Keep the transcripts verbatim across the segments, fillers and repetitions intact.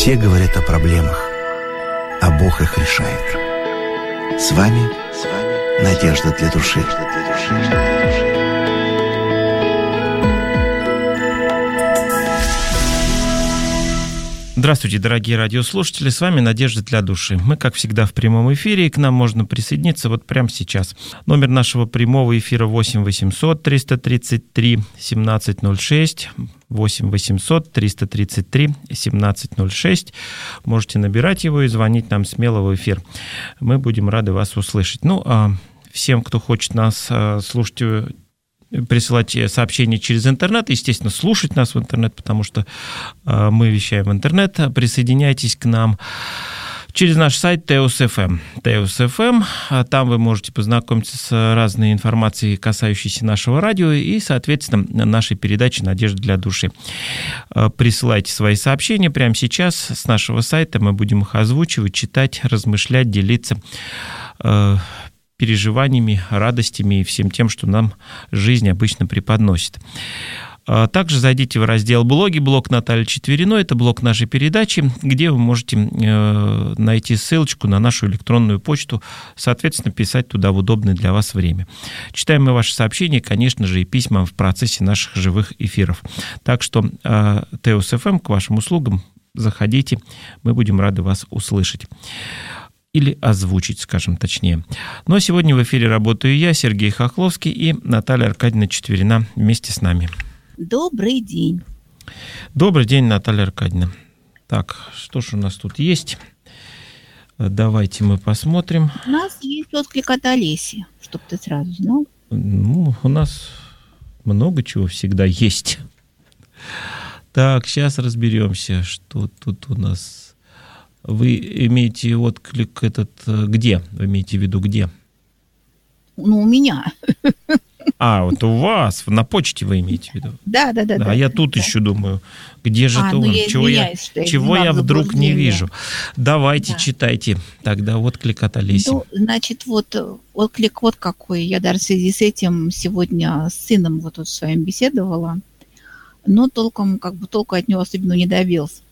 Все говорят о проблемах, а Бог их решает. С вами Надежда для души. Здравствуйте, дорогие радиослушатели, с вами Надежда для души. Мы, как всегда, в прямом эфире, и к нам можно присоединиться вот прямо сейчас. Номер нашего прямого эфира восемь восемьсот триста тридцать три семнадцать ноль шесть, восемь восемьсот триста тридцать три семнадцать ноль шесть. Можете набирать его и звонить нам смело в эфир. Мы будем рады вас услышать. Ну, а всем, кто хочет нас слушать, присылать сообщения через интернет, естественно, слушать нас в интернет, потому что э, мы вещаем в интернет. Присоединяйтесь к нам через наш сайт Теос точка эф эм. Теос точка эф эм. Там вы можете познакомиться с разной информацией, касающейся нашего радио и, соответственно, нашей передачи «Надежда для души». Присылайте свои сообщения прямо сейчас с нашего сайта. Мы будем их озвучивать, читать, размышлять, делиться э, переживаниями, радостями и всем тем, что нам жизнь обычно преподносит. Также зайдите в раздел «Блоги», блог Натальи Четвериной, это блог нашей передачи, где вы можете найти ссылочку на нашу электронную почту, соответственно, писать туда в удобное для вас время. Читаем мы ваши сообщения, конечно же, и письма в процессе наших живых эфиров. Так что Теос точка эф эм к вашим услугам, заходите, мы будем рады вас услышать. Или озвучить, скажем точнее. Но сегодня в эфире работаю я, Сергей Хохловский, и Наталья Аркадьевна Четверина вместе с нами. Добрый день. Добрый день, Наталья Аркадьевна. Так, что ж у нас тут есть? Давайте мы посмотрим. У нас есть отклик от Олеси, чтобы ты сразу знал. Ну, у нас много чего всегда есть. Так, сейчас разберемся, что тут у нас. Вы имеете отклик этот где? Вы имеете в виду где? Ну, у меня. А, вот у вас, на почте вы имеете в виду? Да, да, да. Да, да я да, тут да. еще думаю, где же а, это ну, он? Я чего я, что чего я вдруг не вижу? Давайте, да. читайте тогда отклик от Олеси. Ну, значит, вот отклик вот какой. Я даже в связи с этим сегодня с сыном вот тут с вами беседовала, но толком, как бы толку от него особенно не добился.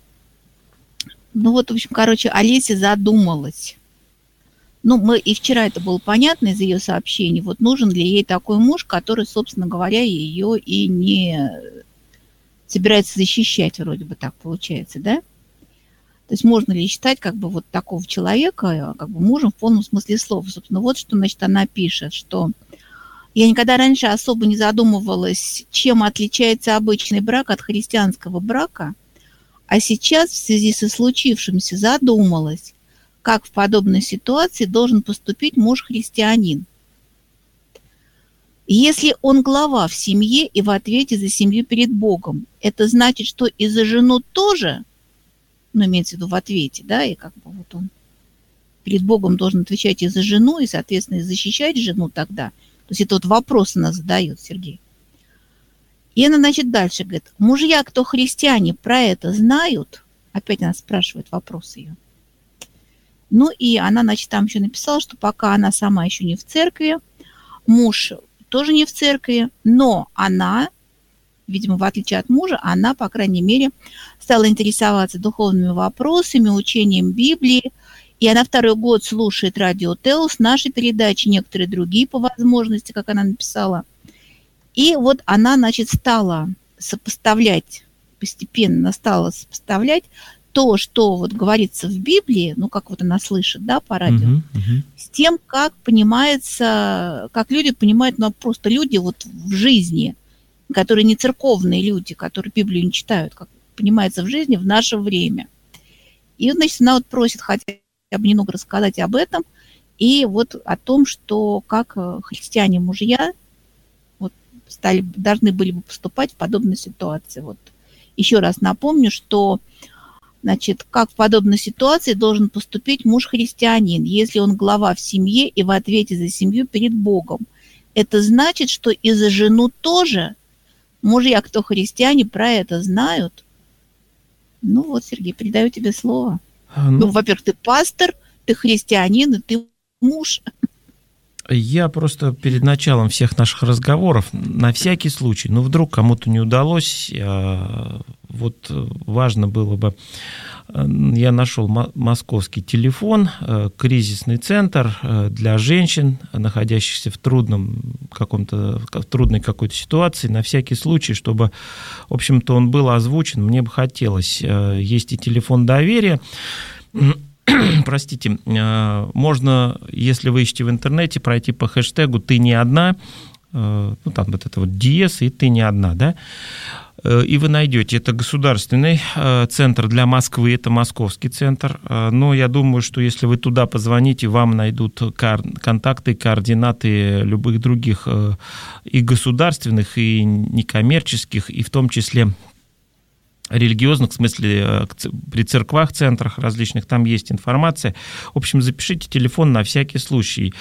Ну вот, в общем, короче, Олеся задумалась. Ну, мы и вчера это было понятно из ее сообщений. Вот нужен ли ей такой муж, который, собственно говоря, ее и не собирается защищать, вроде бы так получается, да? То есть можно ли считать как бы вот такого человека как бы мужем в полном смысле слова? Собственно, вот что, значит, она пишет, что я никогда раньше особо не задумывалась, чем отличается обычный брак от христианского брака, а сейчас в связи со случившимся задумалась, как в подобной ситуации должен поступить муж-христианин. Если он глава в семье и в ответе за семью перед Богом, это значит, что и за жену тоже, ну, имеется в виду в ответе, да, и как бы вот он перед Богом должен отвечать и за жену, и, соответственно, и защищать жену тогда. То есть это вот вопрос она задает, Сергей. И она, значит, дальше говорит, мужья, кто христиане, про это знают? Опять она спрашивает вопрос ее. Ну и она, значит, там еще написала, что пока она сама еще не в церкви, муж тоже не в церкви, но она, видимо, в отличие от мужа, она, по крайней мере, стала интересоваться духовными вопросами, учением Библии, и она второй год слушает радио Теос, наши передачи, некоторые другие по возможности, как она написала. И вот она, значит, стала сопоставлять, постепенно стала сопоставлять то, что вот говорится в Библии, ну, как вот она слышит, да, по радио, uh-huh, uh-huh. с тем, как понимается, как люди понимают, ну, просто люди вот в жизни, которые не церковные люди, которые Библию не читают, как понимается в жизни в наше время. И, значит, она вот просит хотя бы немного рассказать об этом и вот о том, что как христиане-мужья стали, должны были бы поступать в подобной ситуации. Вот. Еще раз напомню, что, значит, как в подобной ситуации должен поступить муж-христианин, если он глава в семье и в ответе за семью перед Богом. Это значит, что и за жену тоже мужья, кто христиане, про это знают. Ну вот, Сергей, передаю тебе слово. Ну, ну во-первых, ты пастор, ты христианин, и ты муж. Я просто перед началом всех наших разговоров, на всякий случай, ну, вдруг кому-то не удалось, вот важно было бы, я нашел московский телефон, кризисный центр для женщин, находящихся в трудном каком-то, в трудной какой-то ситуации, на всякий случай, чтобы, в общем-то, он был озвучен, мне бы хотелось. Есть и телефон доверия. Простите, можно, если вы ищете в интернете, пройти по хэштегу «Ты не одна», ну, там вот это вот диез, и «Ты не одна», да, и вы найдете. Это государственный центр для Москвы, это московский центр, но я думаю, что если вы туда позвоните, вам найдут контакты, координаты любых других и государственных, и некоммерческих, и в том числе религиозных, в смысле при церквах, центрах различных, там есть информация. В общем, запишите телефон на всякий случай.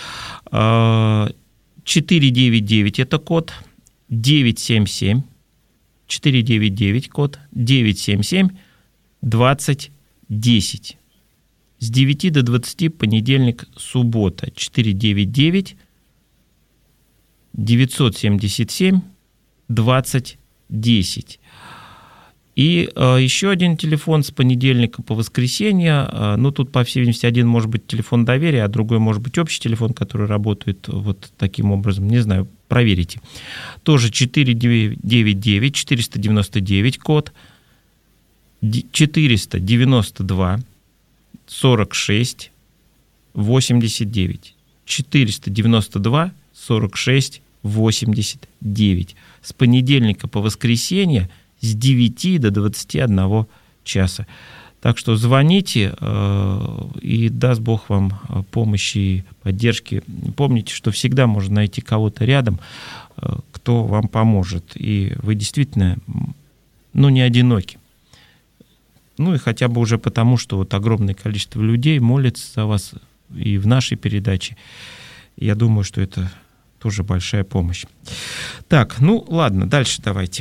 четыре девять девять это код, девять семь семь, четыре девять девять код, девять семь семь двадцать десять. С девяти до двадцати понедельник, суббота. четыре девять девять девятьсот семьдесят семь двадцать десять. И э, еще один телефон с понедельника по воскресенье. Э, ну, тут, по всей видимости, один может быть телефон доверия, а другой может быть общий телефон, который работает вот таким образом. Не знаю, проверите. Тоже четыре девять девять четыреста девяносто девять код, четыреста девяносто два сорок шесть восемьдесят девять. четыреста девяносто два сорок шесть восемьдесят девять. С понедельника по воскресенье с девяти до двадцати одного часа. Так что звоните, и даст Бог вам помощи и поддержки. Помните, что всегда можно найти кого-то рядом, кто вам поможет. И вы действительно, ну, не одиноки. Ну, и хотя бы уже потому, что вот огромное количество людей молится за вас и в нашей передаче. Я думаю, что это тоже большая помощь. Так, ну, ладно, дальше давайте.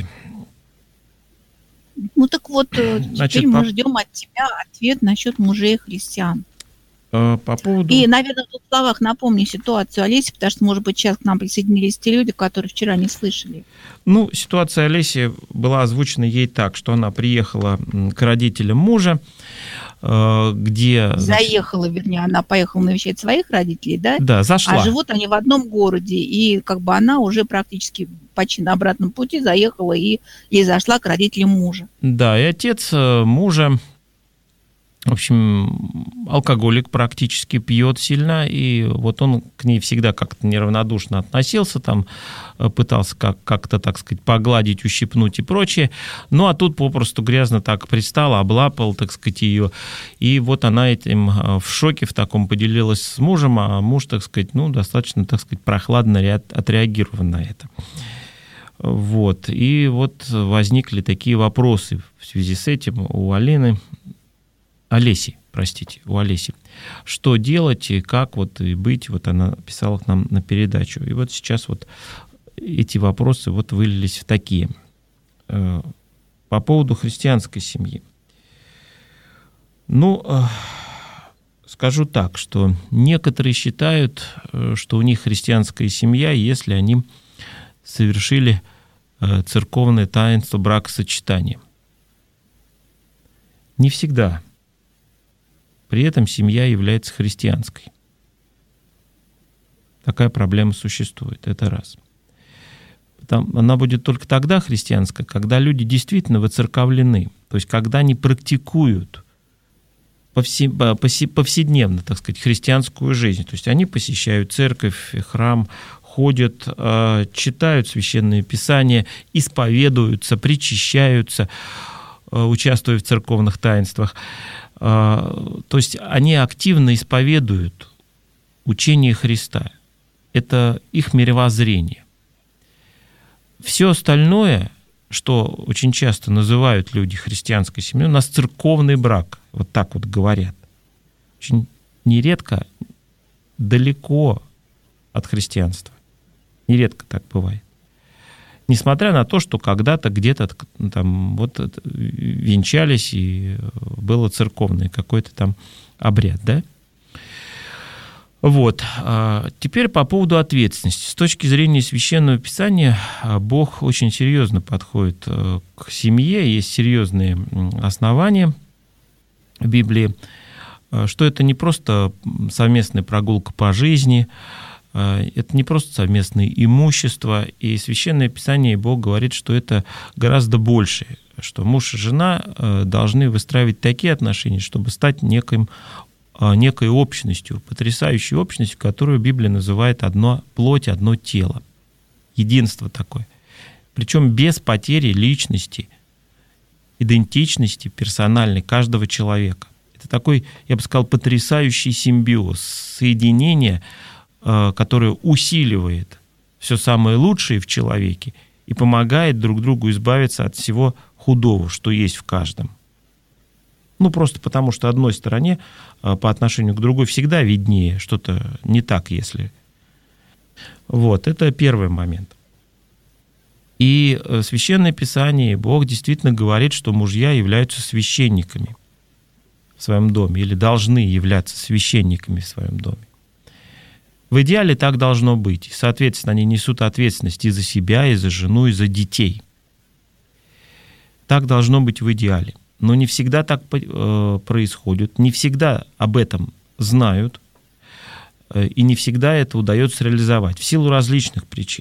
Ну так вот, Значит, теперь мы по... ждем от тебя ответ насчет мужей христиан. По поводу... И, наверное, в двух словах напомни ситуацию Олеси, потому что, может быть, сейчас к нам присоединились те люди, которые вчера не слышали. Ну, ситуация Олеси была озвучена ей так, что она приехала к родителям мужа, где... Заехала, вернее, она поехала навещать своих родителей, да? Да, зашла. А живут они в одном городе, и как бы она уже практически почти на обратном пути заехала и, и зашла к родителям мужа. Да, и отец мужа, в общем, алкоголик, практически пьет сильно, и вот он к ней всегда как-то неравнодушно относился, там пытался как- как-то, так сказать, погладить, ущипнуть и прочее, ну а тут попросту грязно так пристал, облапал, так сказать, ее, и вот она этим в шоке в таком поделилась с мужем, а муж, так сказать, ну, достаточно, так сказать, прохладно отреагировал на это. Вот, и вот возникли такие вопросы в связи с этим у Алины, Олеси, простите, у Олеси. Что делать и как вот и быть, вот она писала к нам на передачу. И вот сейчас вот эти вопросы вот вылились в такие. По поводу христианской семьи. Ну, скажу так, что некоторые считают, что у них христианская семья, если они совершили церковное таинство бракосочетания. Не всегда. При этом семья является христианской. Такая проблема существует, это раз. Там, она будет только тогда христианская, когда люди действительно воцерковлены, то есть когда они практикуют повседневно, так сказать, христианскую жизнь. То есть они посещают церковь, храм, ходят, читают священные писания, исповедуются, причащаются, участвуя в церковных таинствах. То есть они активно исповедуют учение Христа. Это их мировоззрение. Все остальное, что очень часто называют люди христианской семьей, у нас церковный брак, вот так вот говорят. Очень нередко далеко от христианства. Нередко так бывает. Несмотря на то, что когда-то где-то там вот венчались, и было церковный какой-то там обряд, да? Вот. Теперь по поводу ответственности. С точки зрения Священного Писания Бог очень серьезно подходит к семье. Есть серьезные основания в Библии, что это не просто совместная прогулка по жизни, это не просто совместное имущество. И Священное Писание, и Бог говорит, что это гораздо больше, что муж и жена должны выстраивать такие отношения, чтобы стать неким некой общностью, потрясающей общностью, которую Библия называет «одно плоть, одно тело». Единство такое. Причем без потери личности, идентичности персональной каждого человека. Это такой, я бы сказал, потрясающий симбиоз, соединение, которое усиливает все самое лучшее в человеке и помогает друг другу избавиться от всего худого, что есть в каждом. Ну, просто потому, что одной стороне по отношению к другой всегда виднее что-то не так, если... Вот, это первый момент. И Священное Писание, Бог действительно говорит, что мужья являются священниками в своем доме или должны являться священниками в своем доме. В идеале так должно быть. И, соответственно, они несут ответственность и за себя, и за жену, и за детей. Так должно быть в идеале. Но не всегда так происходит, не всегда об этом знают, и не всегда это удается реализовать в силу различных причин.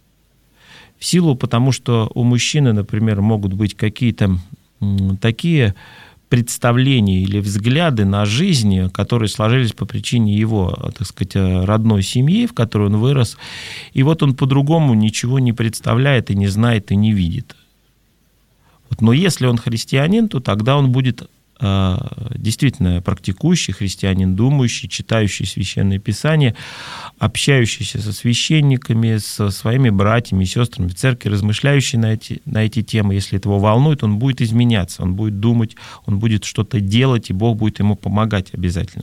В силу, потому что у мужчины, например, могут быть какие-то такие представления или взгляды на жизнь, которые сложились по причине его, так сказать, родной семьи, в которой он вырос, и вот он по-другому ничего не представляет и не знает и не видит. Но если он христианин, то тогда он будет э, действительно практикующий христианин, думающий, читающий Священное Писание, общающийся со священниками, со своими братьями и сестрами в церкви, размышляющий на эти, на эти темы. Если это его волнует, он будет изменяться, он будет думать, он будет что-то делать, и Бог будет ему помогать обязательно.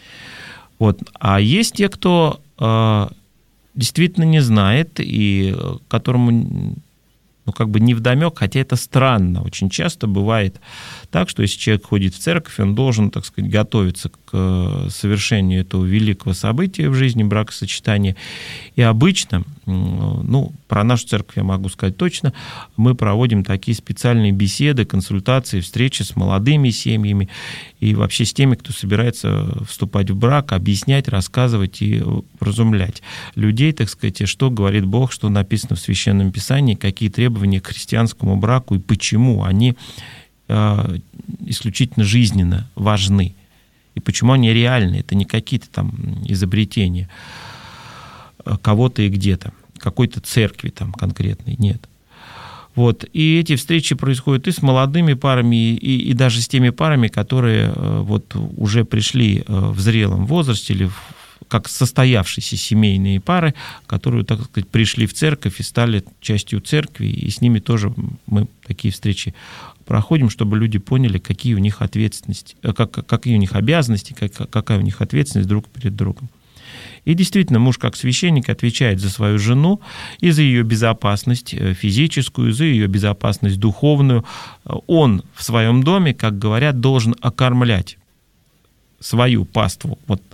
Вот. А есть те, кто э, действительно не знает, и которому... ну, как бы невдомек, хотя это странно. Очень часто бывает так, что если человек ходит в церковь, он должен, так сказать, готовиться к совершению этого великого события в жизни бракосочетания. И обычно, ну, про нашу церковь я могу сказать точно, мы проводим такие специальные беседы, консультации, встречи с молодыми семьями и вообще с теми, кто собирается вступать в брак, объяснять, рассказывать и вразумлять людей, так сказать, что говорит Бог, что написано в Священном Писании, какие требования к христианскому браку и почему они э, исключительно жизненно важны, и почему они реальны. Это не какие-то там изобретения кого-то и где-то, какой-то церкви там конкретной, нет. Вот. И эти встречи происходят и с молодыми парами, и, и даже с теми парами, которые вот уже пришли в зрелом возрасте или в, как состоявшиеся семейные пары, которые, так сказать, пришли в церковь и стали частью церкви, и с ними тоже мы такие встречи проходим, чтобы люди поняли, какие у них ответственности, как, какие у них обязанности, как, какая у них ответственность друг перед другом. И действительно, муж как священник отвечает за свою жену и за ее безопасность физическую, за ее безопасность духовную. Он в своем доме, как говорят, должен окормлять свою паству. Вот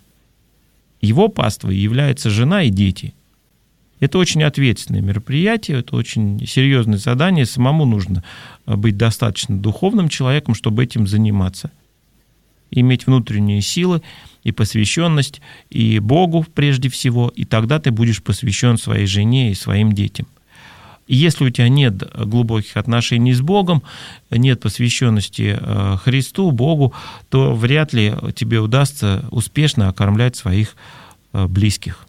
его паствой является жена и дети. Это очень ответственное мероприятие, это очень серьезное задание. Самому нужно быть достаточно духовным человеком, чтобы этим заниматься. Иметь внутренние силы и посвященность, и Богу прежде всего, и тогда ты будешь посвящен своей жене и своим детям. И если у тебя нет глубоких отношений с Богом, нет посвященности Христу, Богу, то вряд ли тебе удастся успешно окормлять своих близких.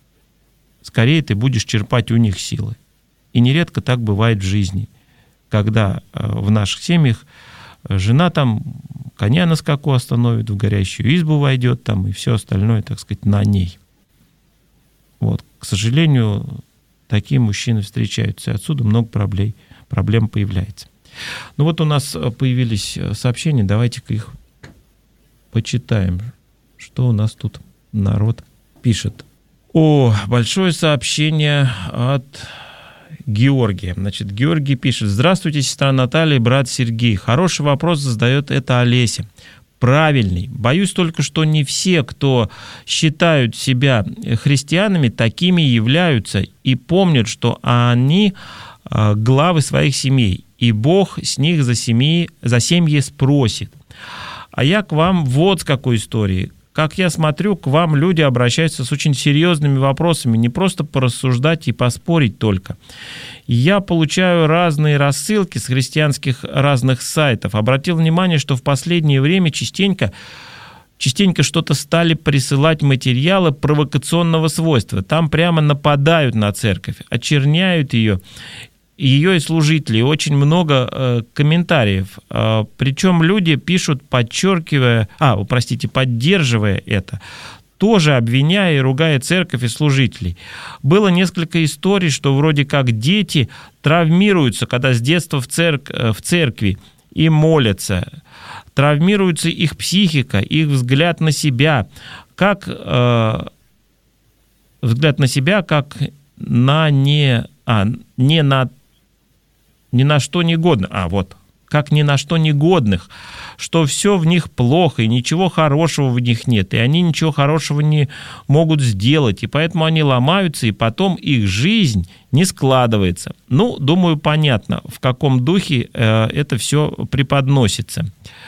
Скорее ты будешь черпать у них силы. И нередко так бывает в жизни, когда в наших семьях жена там коня на скаку остановит, в горящую избу войдет там, и все остальное, так сказать, на ней. Вот. К сожалению, такие мужчины встречаются, и отсюда много проблем, проблем появляется. Ну вот у нас появились сообщения, давайте-ка их почитаем. Что у нас тут народ пишет. О, большое сообщение от Георгия. Значит, Георгий пишет: «Здравствуйте, сестра Наталья и брат Сергей. Хороший вопрос задает это Олеся. правильный. Боюсь только, что не все, кто считают себя христианами, такими являются и помнят, что они главы своих семей, и Бог с них за семьи, за семьи спросит. А я к вам вот с какой историей. Как я смотрю, к вам люди обращаются с очень серьезными вопросами, не просто порассуждать и поспорить только. Я получаю разные рассылки с христианских разных сайтов. Обратил внимание, что в последнее время частенько, частенько что-то стали присылать материалы провокационного свойства. Там прямо нападают на церковь, очерняют ее. Ее и служителей, очень много э, комментариев. Э, причем люди пишут, подчеркивая, а, простите, поддерживая это, тоже обвиняя и ругая церковь и служителей. Было несколько историй, что вроде как дети травмируются, когда с детства в, церк- в церкви и молятся. Травмируется их психика, их взгляд на себя, как э, взгляд на себя, как на не, а, не на ни на что негодных, а вот, как ни на что негодных, что все в них плохо, и ничего хорошего в них нет, и они ничего хорошего не могут сделать, и поэтому они ломаются, и потом их жизнь не складывается. Ну, думаю, понятно, в каком духе э, это все преподносится.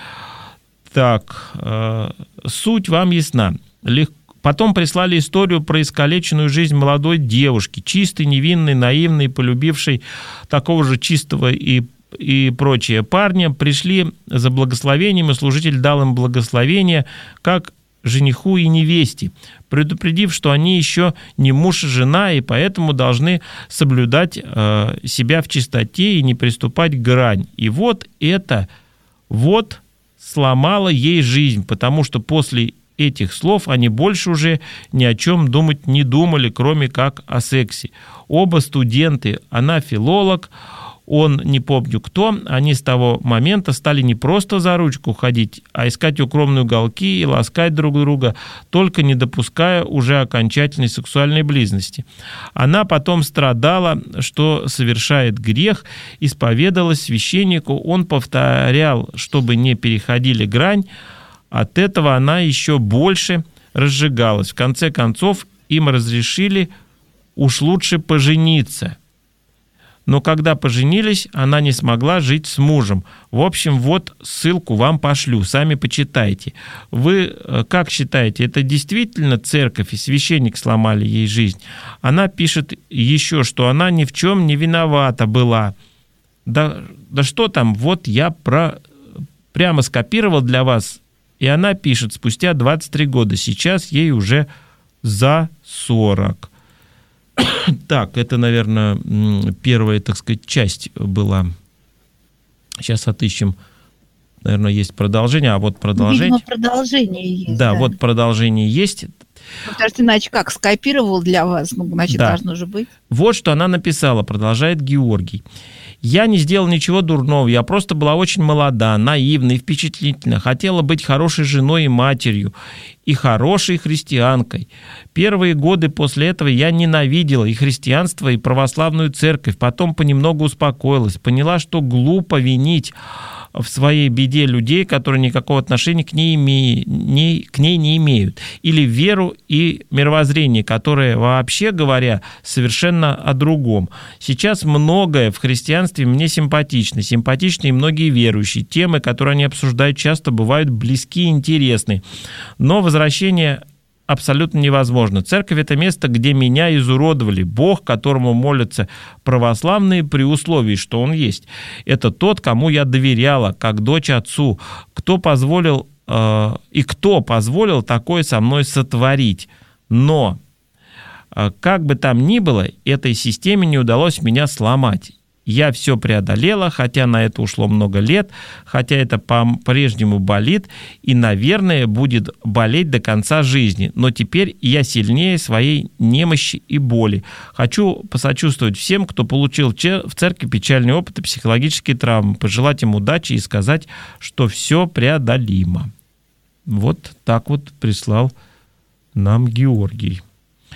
Так, э, суть вам ясна. Легко. Потом прислали историю про искалеченную жизнь молодой девушки, чистой, невинной, наивной, полюбившей такого же чистого и, и прочее парня. Пришли за благословением, и служитель дал им благословение, как жениху и невесте, предупредив, что они еще не муж и жена, и поэтому должны соблюдать э, себя в чистоте и не приступать к грани. И вот это вот сломало ей жизнь, потому что после этих слов они больше уже ни о чем думать не думали, кроме как о сексе. Оба студенты, она филолог, он не помню кто, они с того момента стали не просто за ручку ходить, а искать укромные уголки и ласкать друг друга, только не допуская уже окончательной сексуальной близости. Она потом страдала, что совершает грех, исповедалась священнику, он повторял, чтобы не переходили грань. От этого она еще больше разжигалась. В конце концов, им разрешили уж лучше пожениться. Но когда поженились, она не смогла жить с мужем. В общем, вот ссылку вам пошлю, сами почитайте. Вы как считаете, это действительно церковь и священник сломали ей жизнь? Она пишет еще, что она ни в чем не виновата была. Да, да что там, вот я про, прямо скопировал для вас. И она пишет, спустя двадцать три года, сейчас ей уже за сорок. Так, это, наверное, первая, так сказать, часть была. Сейчас отыщем. Наверное, есть продолжение, а вот продолжение... Видимо, продолжение есть. Да, да, вот продолжение есть. Потому что иначе как, скопировал для вас, ну, значит, да. Должно же быть. Вот что она написала, продолжает Георгий. Я не сделал ничего дурного, я просто была очень молода, наивна и впечатлительна, хотела быть хорошей женой и матерью, и хорошей христианкой. Первые годы после этого я ненавидела и христианство, и православную церковь, потом понемногу успокоилась, поняла, что глупо винить в своей беде людей, которые никакого отношения к ней, име... не... к ней не имеют, или веру и мировоззрение, которые, вообще говоря, совершенно о другом. Сейчас многое в христианстве мне симпатично, симпатичны и многие верующие. Темы, которые они обсуждают, часто бывают близки и интересны, но возвращение абсолютно невозможно. Церковь – это место, где меня изуродовали. Бог, которому молятся православные при условии, что Он есть. Это тот, кому я доверяла, как дочь отцу. Кто позволил, э, и кто позволил такое со мной сотворить. Но, э, как бы там ни было, этой системе не удалось меня сломать. Я все преодолела, хотя на это ушло много лет, хотя это по-прежнему болит и, наверное, будет болеть до конца жизни. Но теперь я сильнее своей немощи и боли. Хочу посочувствовать всем, кто получил в церкви печальный опыт и психологические травмы, пожелать им удачи и сказать, что все преодолимо. Вот так вот прислал нам Георгий.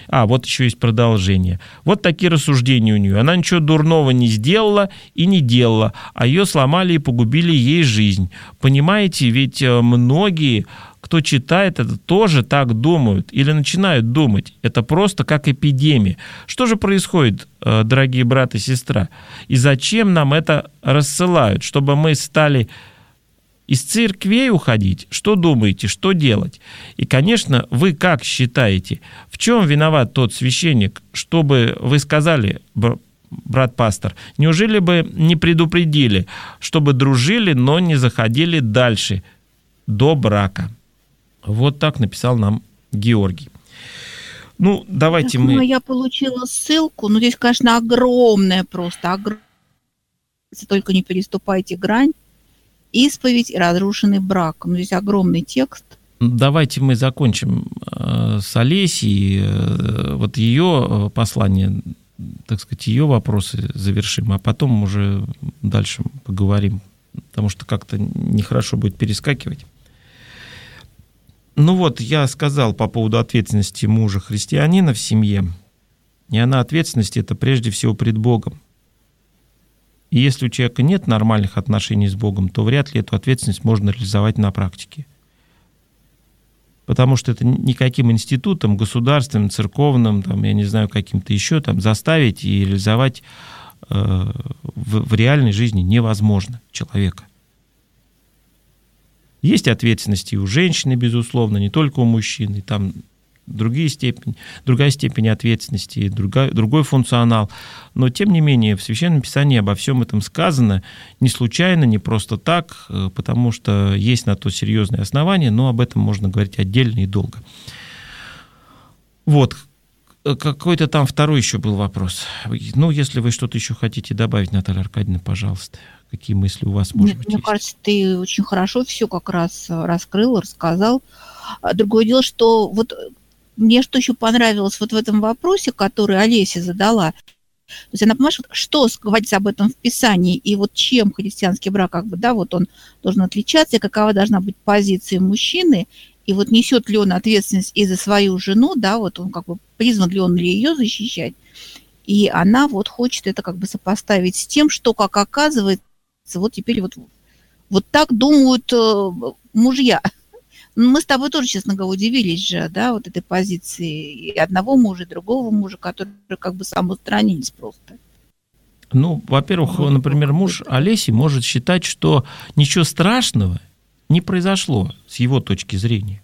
А, вот еще есть продолжение. Вот такие рассуждения у нее. Она ничего дурного не сделала и не делала, а ее сломали и погубили ей жизнь. Понимаете, ведь многие, кто читает это, тоже так думают или начинают думать. Это просто как эпидемия. Что же происходит, дорогие брат и сестра? И зачем нам это рассылают? Чтобы мы стали из церквей уходить? Что думаете, что делать? И, конечно, вы как считаете, в чем виноват тот священник, чтобы вы сказали, брат-пастор, неужели бы не предупредили, чтобы дружили, но не заходили дальше, до брака? Вот так написал нам Георгий. Ну, давайте так, мы... Ну, я получила ссылку, ну, здесь, конечно, огромная просто, огромная. Только не переступайте грань. Исповедь и разрушенный брак. Ну, здесь огромный текст. Давайте мы закончим с Олесей. Вот ее послание, так сказать, ее вопросы завершим, а потом уже дальше поговорим, потому что как-то нехорошо будет перескакивать. Ну вот, я сказал по поводу ответственности мужа-христианина в семье. И она ответственности – это прежде всего пред Богом. И если у человека нет нормальных отношений с Богом, то вряд ли эту ответственность можно реализовать на практике. Потому что это никаким институтом, государственным, церковным, там, я не знаю, каким-то еще там, заставить и реализовать э, в, в реальной жизни невозможно человека. Есть ответственности у женщины, безусловно, не только у мужчины, там другие степени, другая степень ответственности, другой, другой функционал. Но, тем не менее, в Священном Писании обо всем этом сказано не случайно, не просто так, потому что есть на то серьезные основания, но об этом можно говорить отдельно и долго. Вот. Какой-то там второй еще был вопрос. Ну, если вы что-то еще хотите добавить, Наталья Аркадьевна, пожалуйста. Какие мысли у вас, может Нет, быть, мне есть? кажется, ты очень хорошо все как раз раскрыл, рассказал. Другое дело, что вот мне что еще понравилось вот в этом вопросе, который Олеся задала. То есть она, понимаешь, что говорится об этом в Писании, и вот чем христианский брак, как бы, да, вот он должен отличаться, и какова должна быть позиция мужчины, и вот несет ли он ответственность и за свою жену, да, вот он как бы призван ли он ли ее защищать, и она вот хочет это как бы сопоставить с тем, что, как оказывается, вот теперь вот, вот так думают э, мужья. Мы с тобой тоже, честно говоря, удивились же, да, вот этой позиции и одного мужа, и другого мужа, которые как бы самоустранились просто. Ну, во-первых, Вот, например, муж это. Олеси может считать, что ничего страшного не произошло с его точки зрения.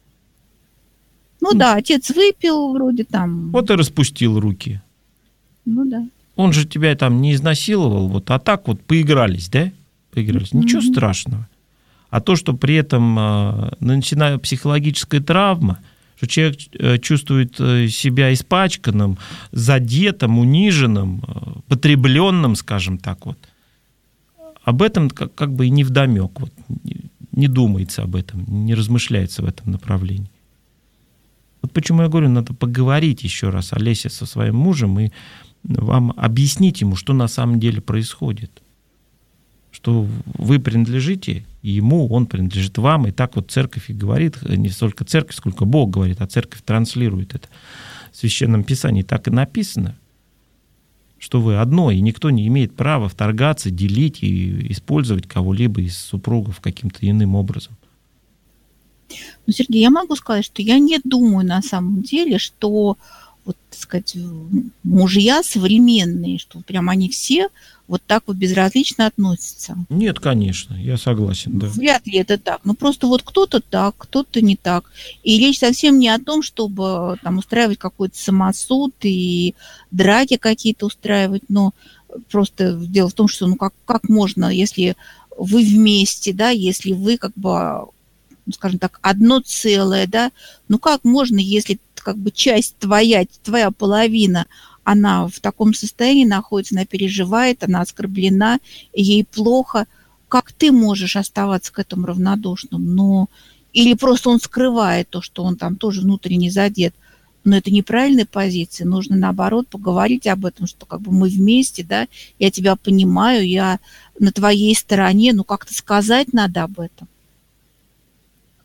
Ну да, отец выпил вроде там. Вот и распустил руки. Ну да. Он же тебя там не изнасиловал, вот, а так вот поигрались, да? Поигрались. Ничего Мгм. страшного. А то, что при этом э, начиная психологическая травма, что человек э, чувствует э, себя испачканным, задетым, униженным, э, потребленным, скажем так вот, об этом как, как бы и невдомек. Вот, не, не думается об этом, не размышляется в этом направлении. Вот почему я говорю, надо поговорить еще раз, Олеся, со своим мужем и вам объяснить ему, что на самом деле происходит. Что вы принадлежите ему, он принадлежит вам. И так вот церковь и говорит, не столько церковь, сколько Бог говорит, а церковь транслирует это в Священном Писании. Так и написано, что вы одно, и никто не имеет права вторгаться, делить и использовать кого-либо из супругов каким-то иным образом. Ну, Сергей, я могу сказать, что я не думаю на самом деле, что вот, так сказать, мужья современные, что прям они все вот так вот безразлично относятся. Нет, конечно, я согласен, да. Вряд ли это так. Ну, просто вот кто-то так, кто-то не так. И речь совсем не о том, чтобы там устраивать какой-то самосуд и драки какие-то устраивать, но просто дело в том, что ну как, как можно, если вы вместе, да, если вы как бы, скажем так, одно целое, да, ну как можно, если как бы часть твоя, твоя половина, она в таком состоянии находится, она переживает, она оскорблена, ей плохо, как ты можешь оставаться к этому равнодушным? Но или просто он скрывает то, что он там тоже внутренне задет. Но это неправильная позиция. Нужно, наоборот, поговорить об этом, что как бы мы вместе, да, я тебя понимаю, я на твоей стороне, ну как-то сказать надо об этом.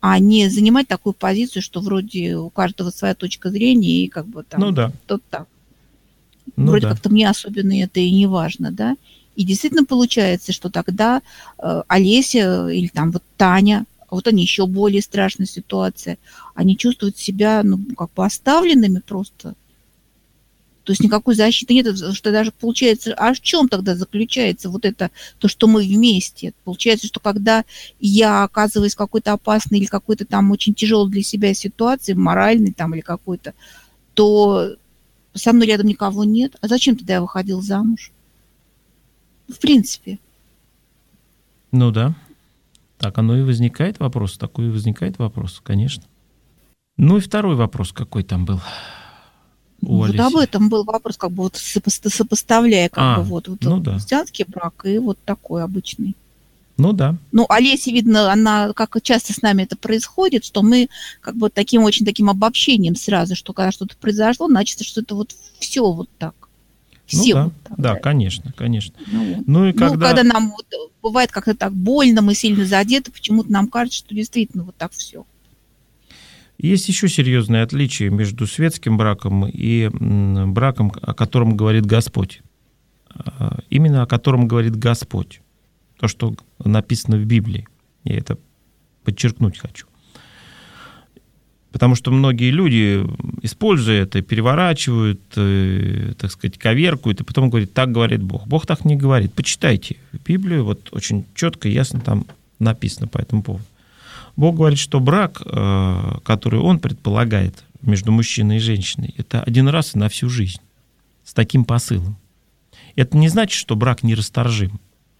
а не занимать такую позицию, что вроде у каждого своя точка зрения, и как бы там Ну да. тот так. Ну Вроде да. как-то мне особенно это и не важно, да. И действительно получается, что тогда э, Олеся или там вот Таня, вот они еще более страшная ситуация, они чувствуют себя, ну, как бы оставленными просто. То есть никакой защиты нет, что даже получается, а в чем тогда заключается вот это, то, что мы вместе? Получается, что когда я оказываюсь в какой-то опасной или какой-то там очень тяжелой для себя ситуации, моральной там или какой-то, то со мной рядом никого нет. А зачем тогда я выходил замуж? В принципе. Ну да. Так оно и возникает вопрос, такой и возникает вопрос, конечно. Ну и второй вопрос какой там был? У Вот Олеси. об этом был вопрос, как бы вот сопо- сопоставляя как А, бы вот, вот ну да. христианский брак и вот такой обычный. Ну да. Ну, Олеся, видно, она, как часто с нами это происходит, что мы как бы таким очень таким обобщением сразу, что когда что-то произошло, значит, что это вот все вот так. Все ну да, вот так. да, конечно, конечно. Ну, вот. Ну и когда... ну, когда нам вот бывает как-то так больно, мы сильно задеты, почему-то нам кажется, что действительно вот так все. Есть еще серьезное отличие между светским браком и браком, о котором говорит Господь. Именно о котором говорит Господь. То, что написано в Библии. Я это подчеркнуть хочу. Потому что многие люди, используя это, переворачивают, так сказать, коверкуют, и потом говорят, так говорит Бог. Бог так не говорит. Почитайте Библию, вот очень четко и ясно там написано по этому поводу. Бог говорит, что брак, который Он предполагает между мужчиной и женщиной, это один раз и на всю жизнь, с таким посылом. Это не значит, что брак нерасторжим.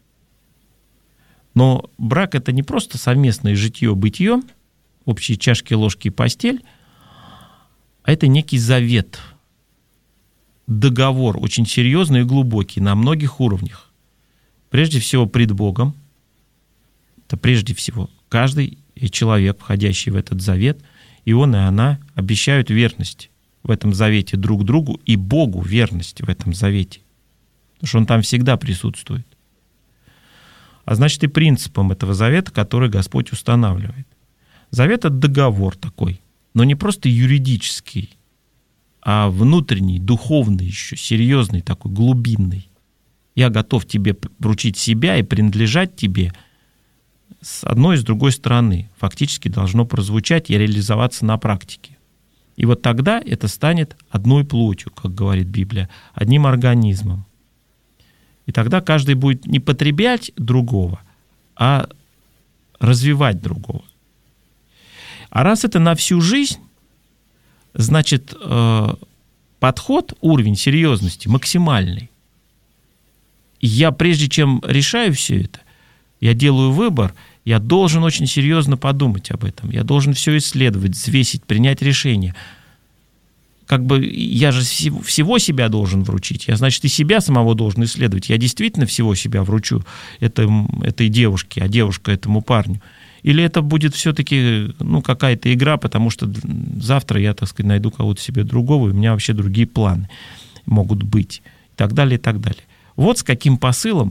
Но брак — это не просто совместное житье-бытие, общие чашки, ложки и постель, а это некий завет, договор очень серьезный и глубокий на многих уровнях. Прежде всего пред Богом, это прежде всего каждый человек, входящий в этот завет, и он, и она обещают верность в этом завете друг другу и Богу верность в этом завете, потому что он там всегда присутствует. А значит, и принципом этого завета, который Господь устанавливает. Завет — это договор такой, но не просто юридический, а внутренний, духовный еще, серьезный такой, глубинный. Я готов тебе вручить себя и принадлежать тебе с одной и с другой стороны. Фактически должно прозвучать и реализоваться на практике. И вот тогда это станет одной плотью, как говорит Библия, одним организмом. И тогда каждый будет не потреблять другого, а развивать другого. А раз это на всю жизнь, значит, подход, уровень серьезности максимальный. И я, прежде чем решаю все это, я делаю выбор, я должен очень серьезно подумать об этом. Я должен все исследовать, взвесить, принять решение. Как бы я же всего себя должен вручить. Я, значит, и себя самого должен исследовать. Я действительно всего себя вручу этой, этой девушке, а девушка этому парню. Или это будет все-таки ну, какая-то игра, потому что завтра я, так сказать, найду кого-то себе другого, и у меня вообще другие планы могут быть. И так далее, и так далее. Вот с каким посылом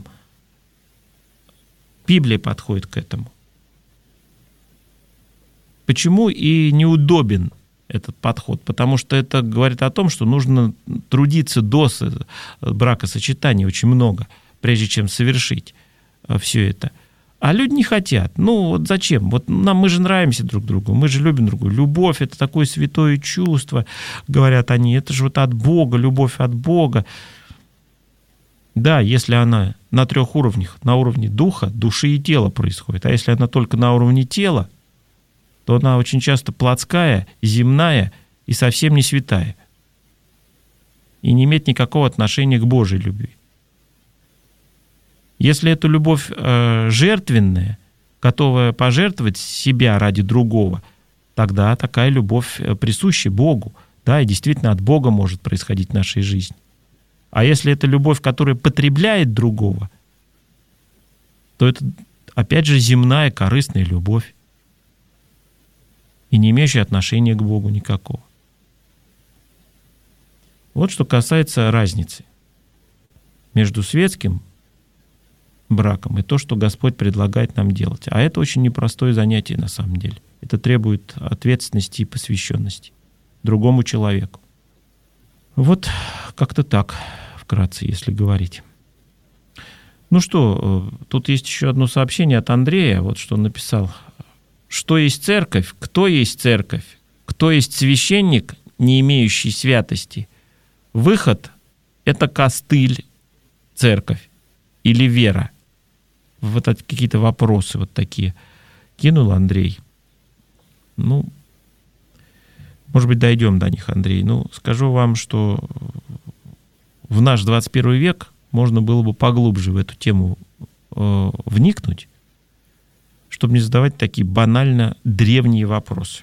Библия подходит к этому. Почему и неудобен этот подход? Потому что это говорит о том, что нужно трудиться до бракосочетания очень много, прежде чем совершить все это. А люди не хотят. Ну, вот зачем? Вот нам, мы же нравимся друг другу, мы же любим друг друга. Любовь — это такое святое чувство, говорят они. Это же вот от Бога, любовь от Бога. Да, если она на трех уровнях, на уровне духа, души и тела происходит. А если она только на уровне тела, то она очень часто плотская, земная и совсем не святая. И не имеет никакого отношения к Божьей любви. Если это любовь э, жертвенная, готовая пожертвовать себя ради другого, тогда такая любовь присуща Богу. Да, и действительно от Бога может происходить в нашей жизни. А если это любовь, которая потребляет другого, то это, опять же, земная, корыстная любовь. И не имеющая отношения к Богу никакого. Вот что касается разницы между светским браком и то, что Господь предлагает нам делать. А это очень непростое занятие на самом деле. Это требует ответственности и посвященности другому человеку. Вот как-то так, вкратце, если говорить. Ну что, тут есть еще одно сообщение от Андрея, вот что он написал. Что есть церковь? Кто есть церковь? Кто есть священник, не имеющий святости? Выход – это костыль, церковь или вера? Вот какие-то вопросы вот такие кинул Андрей. Ну, может быть, дойдем до них, Андрей. Ну, скажу вам, что в наш двадцать первый век можно было бы поглубже в эту тему э, вникнуть, чтобы не задавать такие банально древние вопросы.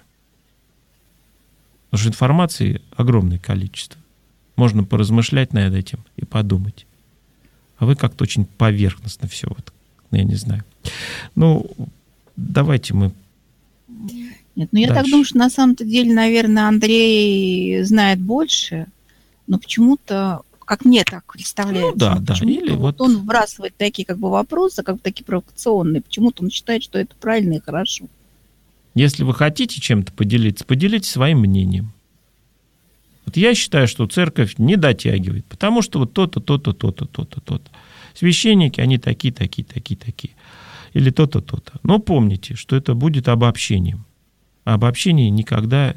Потому что информации огромное количество. Можно поразмышлять над этим и подумать. А вы как-то очень поверхностно все, вот, я не знаю. Ну, давайте мы... Нет, ну я дальше. Так думаю, что на самом-то деле, наверное, Андрей знает больше, но почему-то, как мне так представляется, ну, да, да. Или вот он вбрасывает такие как бы вопросы, как бы такие провокационные, почему-то он считает, что это правильно и хорошо. Если вы хотите чем-то поделиться, поделитесь своим мнением. Вот я считаю, что церковь не дотягивает, потому что вот то-то, то-то, то-то, то-то, то-то. Священники, они такие, такие, такие, такие. Или то-то, то-то. Но помните, что это будет обобщением. А обобщение никогда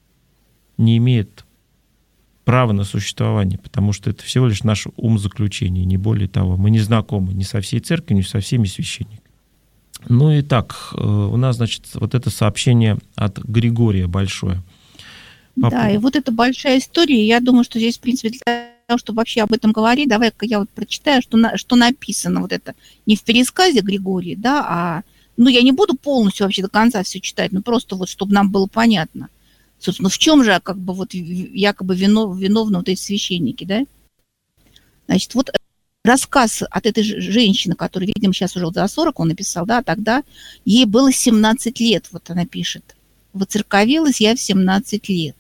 не имеет права на существование, потому что это всего лишь наше умозаключение, не более того. Мы не знакомы ни со всей церковью, ни со всеми священниками. Ну и так, у нас, значит, вот это сообщение от Григория большое. По да, поводу... и вот это большая история. Я думаю, что здесь, в принципе, для того, чтобы вообще об этом говорить, давай-ка я вот прочитаю, что, на, что написано вот это не в пересказе Григория, да, а, ну, я не буду полностью вообще до конца все читать, но просто вот, чтобы нам было понятно. Собственно, в чем же, как бы, вот, якобы винов, виновны вот эти священники, да? Значит, вот рассказ от этой женщины, которая, видимо, сейчас уже вот за сорок он написал, да, тогда ей было семнадцать лет, вот она пишет. Воцерковилась я в семнадцать лет.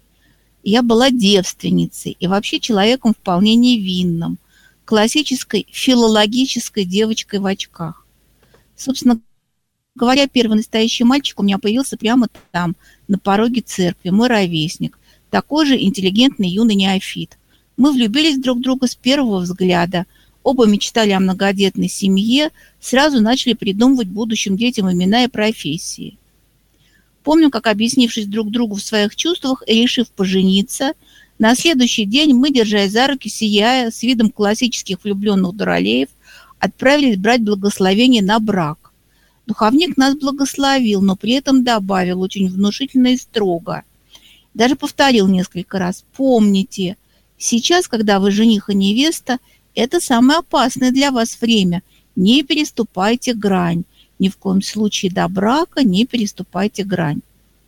Я была девственницей и вообще человеком вполне невинным, классической филологической девочкой в очках. Собственно говоря, первый настоящий мальчик у меня появился прямо там, на пороге церкви, мой ровесник, такой же интеллигентный юный неофит. Мы влюбились друг в друга с первого взгляда, оба мечтали о многодетной семье, сразу начали придумывать будущим детям имена и профессии. Помню, как, объяснившись друг другу в своих чувствах и решив пожениться, на следующий день мы, держась за руки, сияя, с видом классических влюбленных дуралеев, отправились брать благословение на брак. Духовник нас благословил, но при этом добавил очень внушительно и строго. Даже повторил несколько раз: помните, сейчас, когда вы жених и невеста, это самое опасное для вас время. Не переступайте грань. Ни в коем случае до брака не переступайте грань.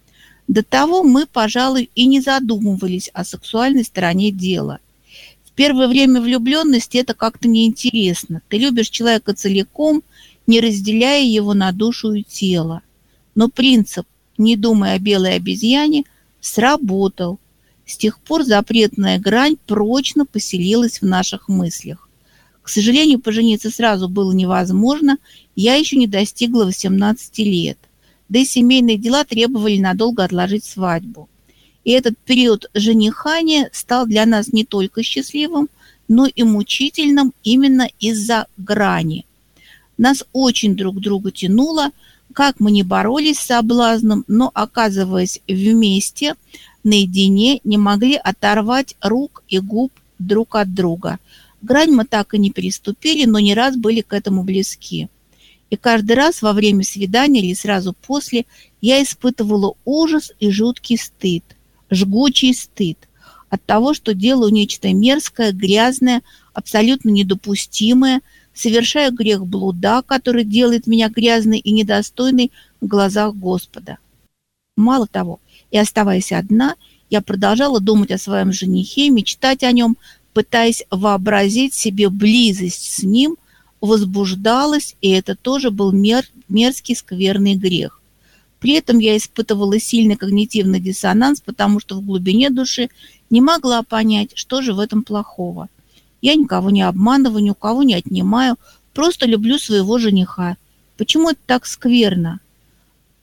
До того мы, пожалуй, и не задумывались о сексуальной стороне дела. В первое время влюбленности это как-то неинтересно. Ты любишь человека целиком, не разделяя его на душу и тело. Но принцип «не думай о белой обезьяне» сработал. С тех пор запретная грань прочно поселилась в наших мыслях. К сожалению, пожениться сразу было невозможно, я еще не достигла восемнадцати лет. Да и семейные дела требовали надолго отложить свадьбу. И этот период женихания стал для нас не только счастливым, но и мучительным именно из-за грани. Нас очень друг к другу тянуло, как мы ни боролись с соблазном, но, оказываясь вместе, наедине, не могли оторвать рук и губ друг от друга. Грань мы так и не переступили, но не раз были к этому близки. И каждый раз во время свидания или сразу после я испытывала ужас и жуткий стыд, жгучий стыд от того, что делаю нечто мерзкое, грязное, абсолютно недопустимое, совершаю грех блуда, который делает меня грязной и недостойной в глазах Господа. Мало того, и оставаясь одна, я продолжала думать о своем женихе, мечтать о нем, пытаясь вообразить себе близость с ним, возбуждалась, и это тоже был мер, мерзкий, скверный грех. При этом я испытывала сильный когнитивный диссонанс, потому что в глубине души не могла понять, что же в этом плохого. Я никого не обманываю, ни у кого не отнимаю, просто люблю своего жениха. Почему это так скверно?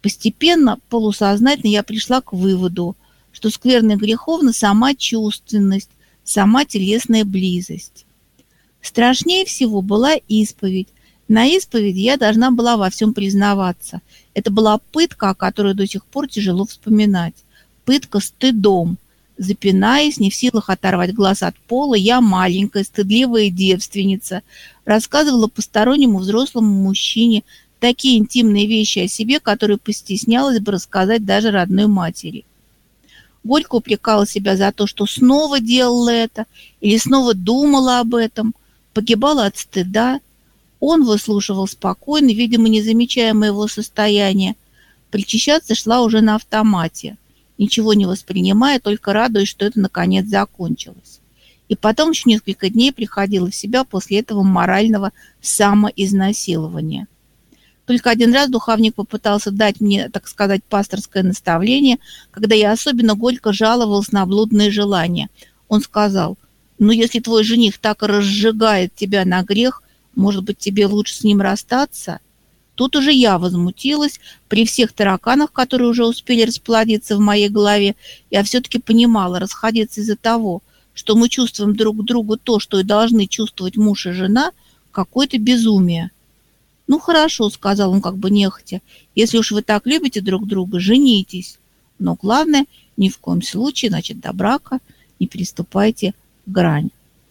Постепенно, полусознательно я пришла к выводу, что скверно и греховна сама чувственность, сама телесная близость. Страшнее всего была исповедь. На исповеди я должна была во всем признаваться. Это была пытка, о которой до сих пор тяжело вспоминать. Пытка стыдом. Запинаясь, не в силах оторвать глаз от пола, я маленькая, стыдливая девственница, рассказывала постороннему взрослому мужчине такие интимные вещи о себе, которые постеснялась бы рассказать даже родной матери. Горько упрекала себя за то, что снова делала это или снова думала об этом, погибала от стыда. Он выслушивал спокойно, видимо, не замечая моего состояния. Причащаться шла уже на автомате, ничего не воспринимая, только радуясь, что это наконец закончилось. И потом еще несколько дней приходила в себя после этого морального самоизнасилования. Только один раз духовник попытался дать мне, так сказать, пасторское наставление, когда я особенно горько жаловалась на блудные желания. Он сказал: «Ну, если твой жених так и разжигает тебя на грех, может быть, тебе лучше с ним расстаться?» Тут уже я возмутилась. При всех тараканах, которые уже успели расплодиться в моей голове, я все-таки понимала, расходиться из-за того, что мы чувствуем друг к другу то, что и должны чувствовать муж и жена, какое-то безумие. «Ну, хорошо», — сказал он как бы нехотя, «если уж вы так любите друг друга, женитесь. Но главное, ни в коем случае, значит, до брака не переступайте грань».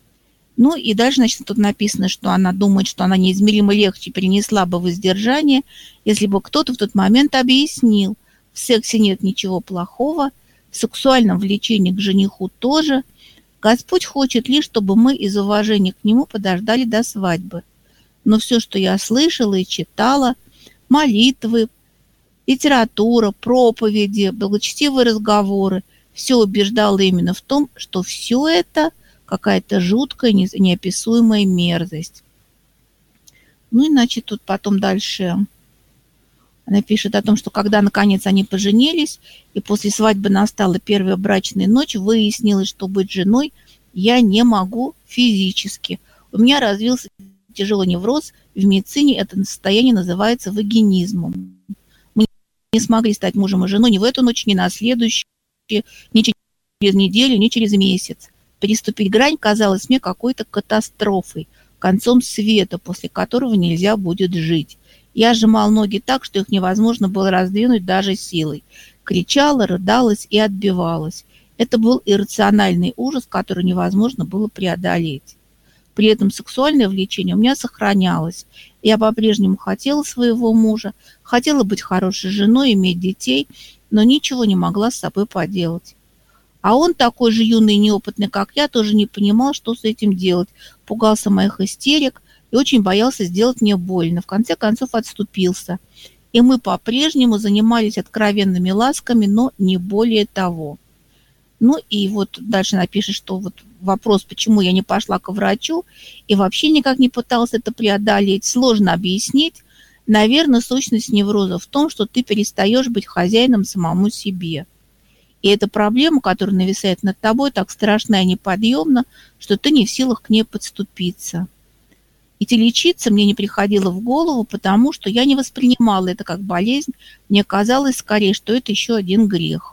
Ну и дальше, значит, тут написано, что она думает, что она неизмеримо легче перенесла бы воздержание, если бы кто-то в тот момент объяснил: в сексе нет ничего плохого, в сексуальном влечении к жениху тоже. Господь хочет лишь, чтобы мы из уважения к нему подождали до свадьбы. Но все, что я слышала и читала, молитвы, литература, проповеди, благочестивые разговоры, все убеждало именно в том, что все это какая-то жуткая, неописуемая мерзость. Ну, иначе тут потом дальше она пишет о том, что когда, наконец, они поженились, и после свадьбы настала первая брачная ночь, выяснилось, что быть женой я не могу физически. У меня развился тяжелый невроз. В медицине это состояние называется вагинизмом. Мы не смогли стать мужем и женой ни в эту ночь, ни на следующую, ни через неделю, ни через месяц. Переступить грань казалось мне какой-то катастрофой, концом света, после которого нельзя будет жить. Я сжимал ноги так, что их невозможно было раздвинуть даже силой. Кричала, рыдалась и отбивалась. Это был иррациональный ужас, который невозможно было преодолеть. При этом сексуальное влечение у меня сохранялось. Я по-прежнему хотела своего мужа, хотела быть хорошей женой, иметь детей, но ничего не могла с собой поделать. А он, такой же юный и неопытный, как я, тоже не понимал, что с этим делать. Пугался моих истерик и очень боялся сделать мне больно. В конце концов отступился. И мы по-прежнему занимались откровенными ласками, но не более того. Ну и вот дальше напишет, что вот вопрос, почему я не пошла к врачу и вообще никак не пыталась это преодолеть, сложно объяснить. Наверное, сущность невроза в том, что ты перестаешь быть хозяином самому себе. И эта проблема, которая нависает над тобой, так страшна и неподъемна, что ты не в силах к ней подступиться. Идти лечиться мне не приходило в голову, потому что я не воспринимала это как болезнь. Мне казалось скорее, что это еще один грех.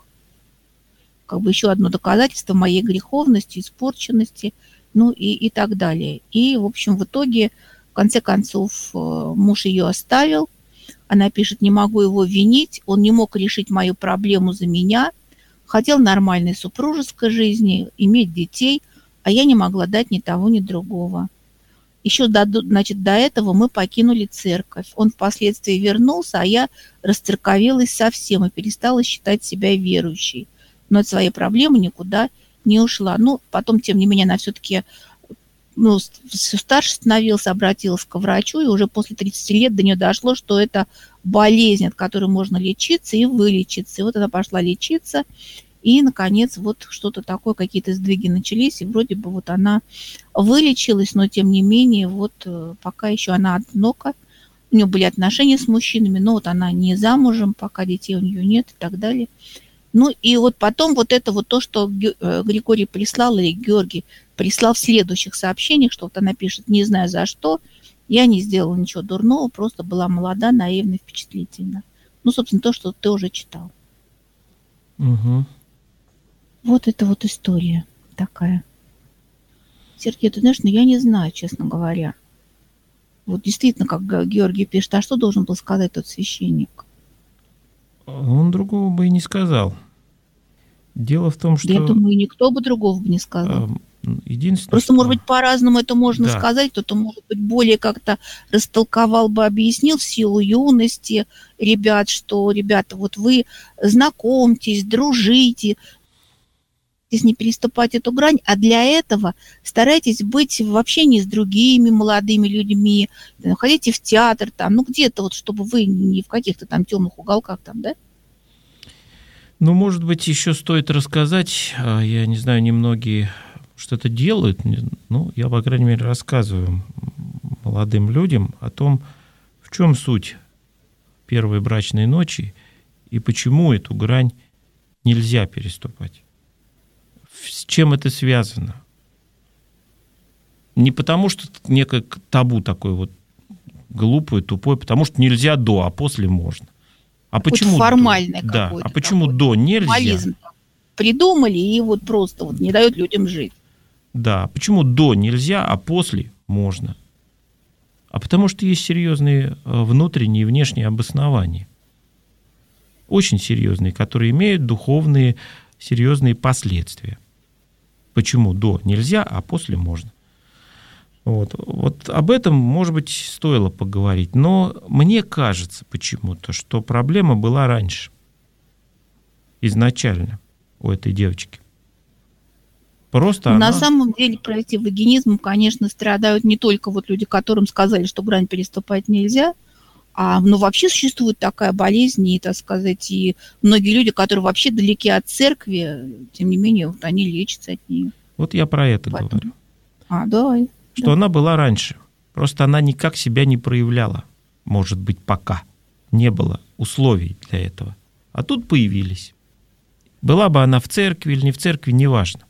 Как бы еще одно доказательство моей греховности, испорченности, ну и, и так далее. И, в общем, в итоге, в конце концов, муж ее оставил. Она пишет: не могу его винить, он не мог решить мою проблему за меня, хотел нормальной супружеской жизни, иметь детей, а я не могла дать ни того, ни другого. Еще до, значит, до этого мы покинули церковь. Он впоследствии вернулся, а я расцерковилась совсем и перестала считать себя верующей. Но от своей проблемы никуда не ушла. Ну, потом, тем не менее, она все-таки ну, все старше становилась, обратилась к врачу, и уже после тридцати лет до нее дошло, что это болезнь, от которой можно лечиться и вылечиться. И вот она пошла лечиться, и, наконец, вот что-то такое, какие-то сдвиги начались, и вроде бы вот она вылечилась, но, тем не менее, вот пока еще она одинока. У нее были отношения с мужчинами, но вот она не замужем, пока детей у нее нет и так далее. Ну и вот потом вот это вот то, что Григорий прислал, или Георгий прислал в следующих сообщениях, что вот она пишет: не знаю за что, я не сделала ничего дурного, просто была молода, наивна, впечатлительна. Ну, собственно, то, что ты уже читал. Угу. Вот это вот история такая. Сергей, ты знаешь, ну я не знаю, честно говоря. Вот действительно, как Георгий пишет, а что должен был сказать тот священник? Он другого бы и не сказал. Дело в том, что... Да, я думаю, никто бы другого бы не сказал. Единственное, Просто, что... может быть, по-разному это можно Да. сказать. Кто-то, может быть, более как-то растолковал бы, объяснил в силу юности ребят, что, ребята, вот вы знакомьтесь, дружите, не переступать эту грань, а для этого старайтесь быть в общении с другими молодыми людьми, ходите в театр, там, ну где-то вот, чтобы вы не в каких-то там темных уголках там, да? Ну, может быть, еще стоит рассказать, я не знаю, немногие что-то делают, ну, я, по крайней мере, рассказываю молодым людям о том, в чем суть первой брачной ночи и почему эту грань нельзя переступать. С чем это связано? Не потому, что некое табу такое вот глупое, тупое, потому что нельзя до, а после можно. А почему формальное до? Да, а почему до нельзя? Формализм придумали и вот просто вот не дают людям жить. Да, почему до нельзя, а после можно? А потому что есть серьезные внутренние и внешние обоснования. Очень серьезные, которые имеют духовные серьезные последствия. Почему до нельзя, а после можно? Вот. Вот об этом, может быть, стоило поговорить. Но мне кажется почему-то, что проблема была раньше. Изначально у этой девочки. Просто На она... самом деле противогенизмом, конечно, страдают не только вот люди, которым сказали, что грань переступать нельзя, а ну, вообще существует такая болезнь, и, так сказать, и многие люди, которые вообще далеки от церкви, тем не менее, вот они лечатся от нее. Вот я про это Поэтому... говорю. А, давай. Что да. она была раньше. Просто она никак себя не проявляла. Может быть, пока. Не было условий для этого. А тут появились. Была бы она в церкви или не в церкви, неважно.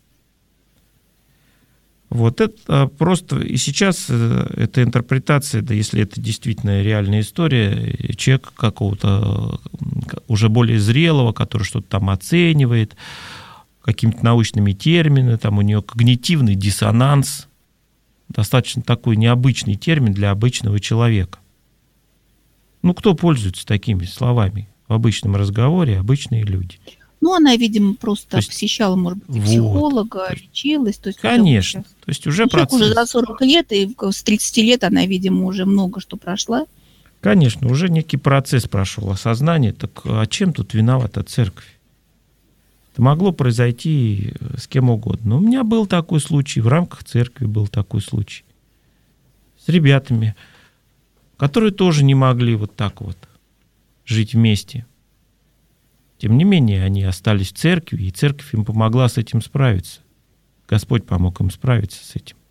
Вот это просто... И сейчас эта интерпретация, да, если это действительно реальная история, человека какого-то уже более зрелого, который что-то там оценивает, какими-то научными терминами, там у нее когнитивный диссонанс, достаточно такой необычный термин для обычного человека. Ну, кто пользуется такими словами в обычном разговоре? Обычные люди. Ну, она, видимо, просто есть, посещала, может быть, вот, психолога, то есть, лечилась. То есть конечно. То есть уже процесс. процесс. Уже за сорок лет, и с тридцати лет она, видимо, уже много что прошла. Конечно, уже некий процесс прошел, осознание. Так а чем тут виновата церковь? Это могло произойти с кем угодно. У меня был такой случай, в рамках церкви был такой случай. С ребятами, которые тоже не могли вот так вот жить вместе. Тем не менее, они остались в церкви, и церковь им помогла с этим справиться. Господь помог им справиться с этим.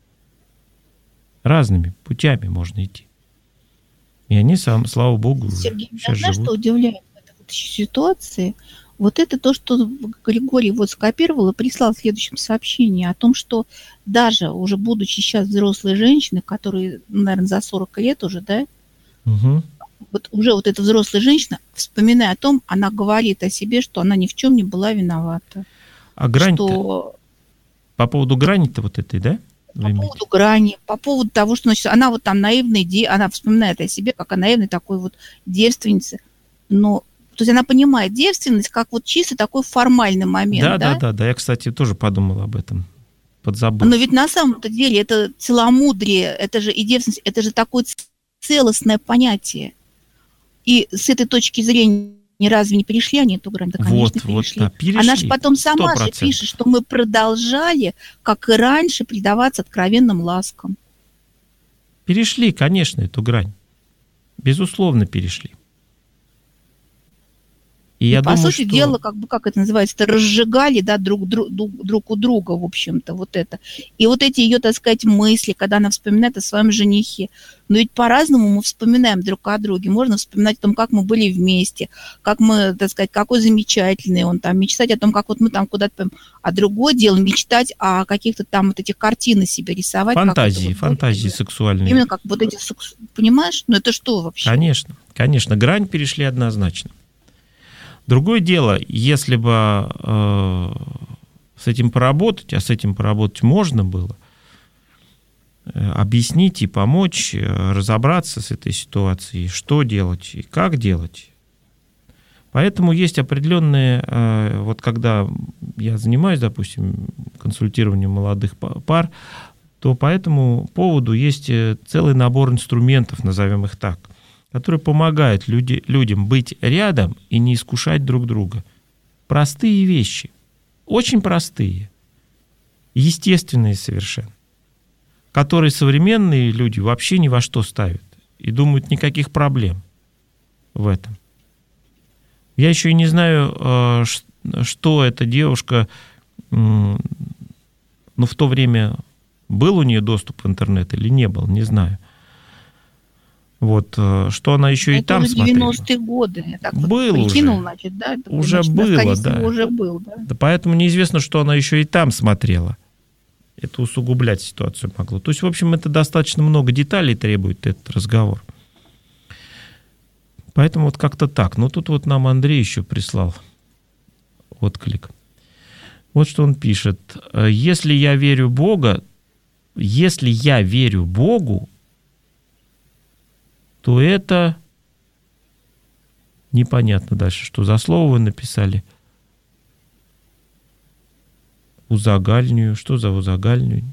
Разными путями можно идти. И они, сам, слава Богу, Сергей, сейчас знаешь, живут. что удивляет в этой вот ситуации? Вот это то, что Григорий вот скопировал и прислал в следующем сообщении о том, что даже уже будучи сейчас взрослой женщиной, которые, наверное, за сорок лет уже, да, угу. вот уже вот эта взрослая женщина, вспоминая о том, она говорит о себе, что она ни в чем не была виновата. А грань-то? Что... По поводу грани-то вот этой, да? По поводу грани, по поводу того, что, значит, она вот там наивная, она вспоминает о себе, как о наивной такой вот девственнице. Но, то есть она понимает девственность как вот чисто такой формальный момент, да? Да, да, да, да. Я, кстати, тоже подумал об этом. Подзабыл. Но ведь на самом-то деле это целомудрие, это же и девственность, это же такое целостное понятие. И с этой точки зрения разве не перешли они эту грань? Да, конечно, вот, перешли. Вот, да, перешли. Она же потом сама сто процентов. же пишет, что мы продолжали, как и раньше, предаваться откровенным ласкам. Перешли, конечно, эту грань. Безусловно, перешли. И, и я по думаю, сути что... дела, как бы, как это называется, это разжигали, да, друг, друг, друг у друга, в общем-то, вот это. И вот эти ее, так сказать, мысли, когда она вспоминает о своем женихе. Но ведь по-разному мы вспоминаем друг о друге. Можно вспоминать о том, как мы были вместе, как мы, так сказать, какой замечательный он там, мечтать о том, как вот мы там куда-то пойдем. А другое дело мечтать о каких-то там вот этих картинах себе рисовать. Фантазии, вот, фантазии вот, сексуальные. Именно как вот эти, понимаешь? Ну это что вообще? Конечно, конечно, грань перешли однозначно. Другое дело, если бы э, с этим поработать, а с этим поработать можно было, э, объяснить и помочь, э, разобраться с этой ситуацией, что делать и как делать. Поэтому есть определенные, э, вот когда я занимаюсь, допустим, консультированием молодых пар, то по этому поводу есть целый набор инструментов, назовем их так, который помогает люди, людям быть рядом и не искушать друг друга. Простые вещи, очень простые, естественные совершенно, которые современные люди вообще ни во что ставят и думают, никаких проблем в этом. Я еще и не знаю, что эта девушка, ну, в то время был у нее доступ в интернет или не был, не знаю. Вот, что она еще это и там уже смотрела. девяностые годы. Я так был вот прикинул, уже. Значит, да? Это, уже значит, было, скорее да. всего, уже был, да. Да. Поэтому неизвестно, что она еще и там смотрела. Это усугублять ситуацию могло. То есть, в общем, это достаточно много деталей требует этот разговор. Поэтому вот как-то так. Но тут вот нам Андрей еще прислал отклик. Вот что он пишет. Если я верю Бога, если я верю Богу, то это непонятно дальше, что за слово вы написали. Узагальнюю. Что за узагальнюю?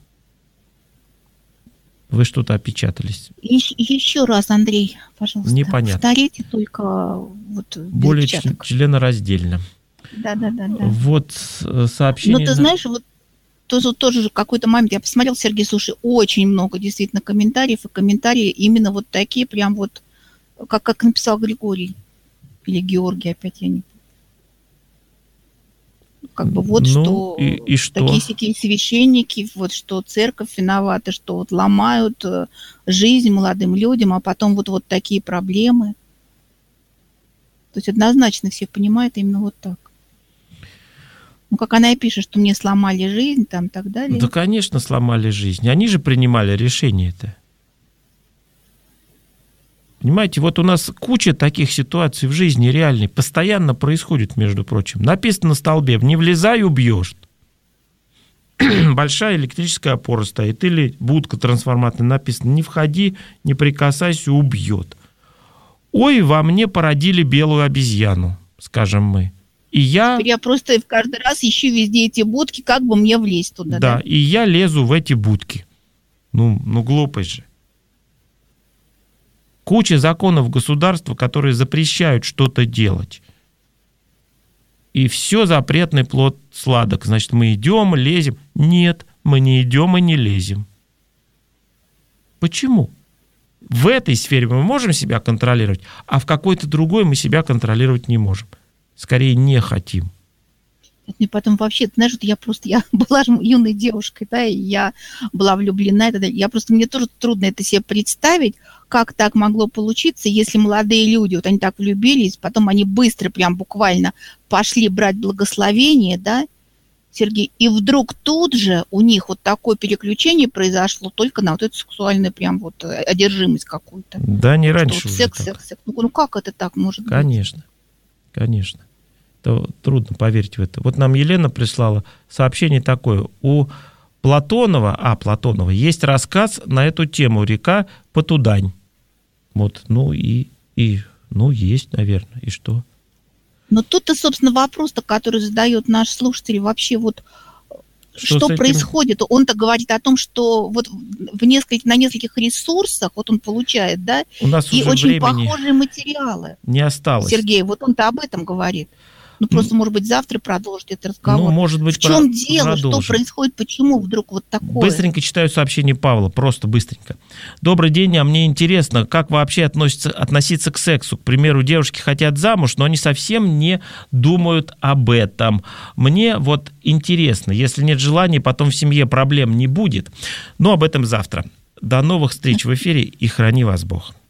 Вы что-то опечатались. Еще, еще раз, Андрей, пожалуйста. Непонятно. Повторите только вот более членораздельно. Да, да, да, да. Вот сообщение. Ну, ты знаешь, вот тоже, тоже же какой-то момент я посмотрел, Сергей, слушай, очень много действительно комментариев, и комментарии именно вот такие, прям вот, как, как написал Григорий. Или Георгий, опять я не помню. Как бы вот ну, что, и, и что такие-сякие священники, вот что церковь виновата, что вот ломают жизнь молодым людям, а потом вот, вот такие проблемы. То есть однозначно все понимают именно вот так. Ну, как она и пишет, что мне сломали жизнь, там, и так далее. Да, конечно, сломали жизнь. Они же принимали решение-то. Понимаете, вот у нас куча таких ситуаций в жизни реальной постоянно происходит, между прочим. Написано на столбе: не влезай, убьешь. Большая электрическая опора стоит, или будка трансформаторная, написано: не входи, не прикасайся, убьет. Ой, во мне породили белую обезьяну, скажем мы. И я... Теперь я просто каждый раз ищу везде эти будки, как бы мне влезть туда. Да, да? и я лезу в эти будки. Ну, ну глупость же. Куча законов государства, которые запрещают что-то делать. И все запретный плод сладок. Значит, мы идем, лезем. Нет, мы не идем и не лезем. Почему? В этой сфере мы можем себя контролировать, а в какой-то другой мы себя контролировать не можем. Скорее, не хотим. Мне потом вообще, ты знаешь, вот я просто, я была же юной девушкой, да, и я была влюблена, и так далее. Я просто, мне тоже трудно это себе представить, как так могло получиться, если молодые люди, вот они так влюбились, потом они быстро, прям буквально пошли брать благословение, да, Сергей, и вдруг тут же у них вот такое переключение произошло только на вот эту сексуальную прям вот одержимость какую-то. Да, не раньше вот уже секс, так. секс, секс. Ну как это так может быть? Конечно, конечно. То трудно поверить в это. Вот нам Елена прислала сообщение такое. У Платонова, а, Платонова, есть рассказ на эту тему «Река Потудань». Вот, ну и, и, ну, есть, наверное, и что? Но тут-то, собственно, вопрос-то, который задает наш слушатель, вообще вот, что, что происходит? Он-то говорит о том, что вот в нескольких, на нескольких ресурсах вот он получает, да, у нас и уже очень времени похожие материалы. не осталось. Сергей, вот он-то об этом говорит. Ну, просто, может быть, завтра продолжить этот разговор. Ну, может быть, в чем про- дело, продолжим. что происходит, почему вдруг вот такое? Быстренько читаю сообщение Павла, просто быстренько. Добрый день, а мне интересно, как вообще относится, относиться к сексу? К примеру, девушки хотят замуж, но они совсем не думают об этом. Мне вот интересно, если нет желания, потом в семье проблем не будет. Но об этом завтра. До новых встреч в эфире и храни вас Бог.